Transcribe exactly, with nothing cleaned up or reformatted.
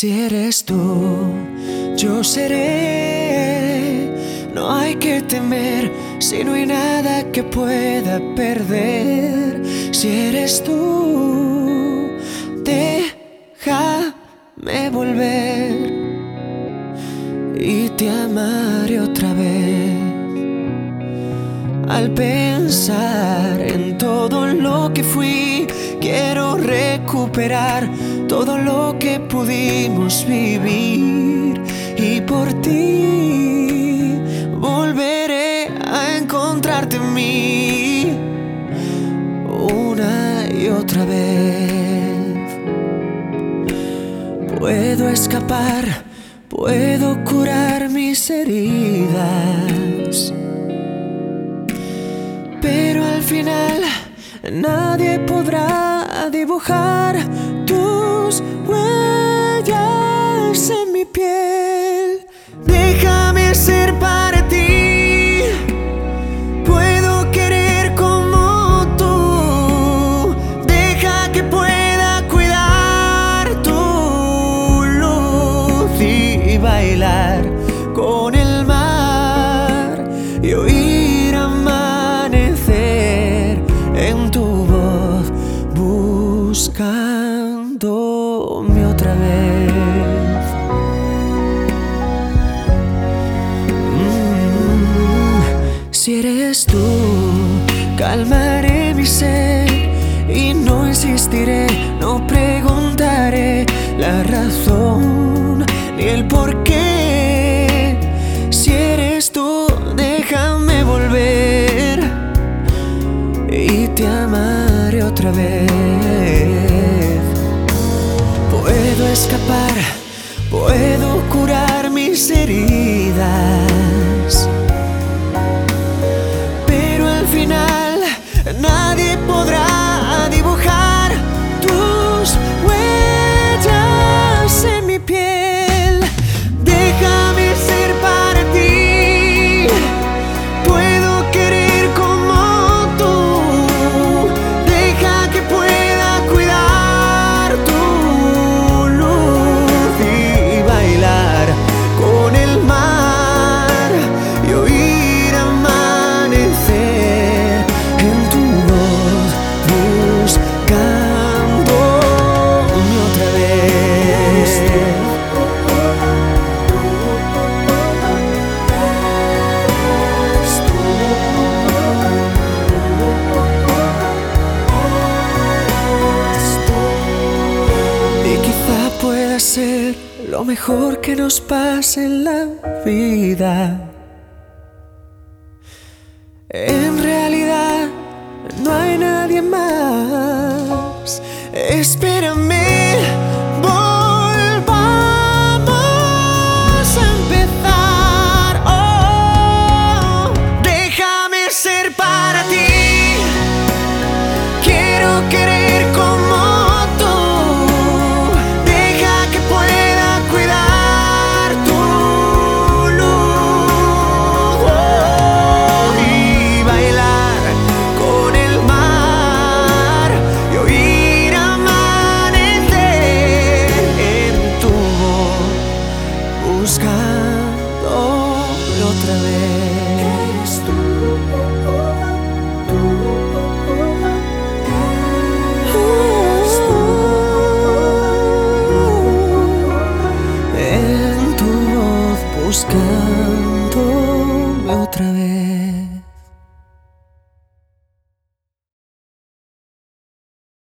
Si eres tú, yo seré. No hay que temer si no hay nada que pueda perder. Si eres tú, déjame volver y te amaré otra vez. Al pensar en todo lo que fui, quiero recuperar todo lo que pudimos vivir. Y por ti volveré a encontrarte en mí una y otra vez. Puedo escapar, puedo curar mis heridas, pero al final nadie podrá dibujar tus huellas en mi piel. Déjame ser para ti, puedo querer como tú. Deja que pueda cuidar tu luz y bailar con el mar y oír amanecer en tu voz, buscándome otra vez. Mm, si eres tú, calmaré mi sed y no insistiré, no preguntaré la razón ni el porqué. Si eres tú, déjame volver y te amaré otra vez. Puedo escapar, puedo curar mis heridas, pero al final nadie podrá dibujar tus huellas en mi piel. Déjame ser para ti, puedo querer como tú. Deja que pueda cuidar tu luz y bailar con el mar y oír amanecer en tu voz, buscándome otra vez. Y quizá pueda ser lo mejor que nos pase en la vida. En realidad no hay nadie más. Espérame, volvamos a empezar. Oh, déjame ser para ti, quiero querer como tú. Deja que pueda cuidar tu luz, oh, y bailar con el mar y oír amanecer en tu voz, buscándome otra vez. En tu voz, buscándome otra vez.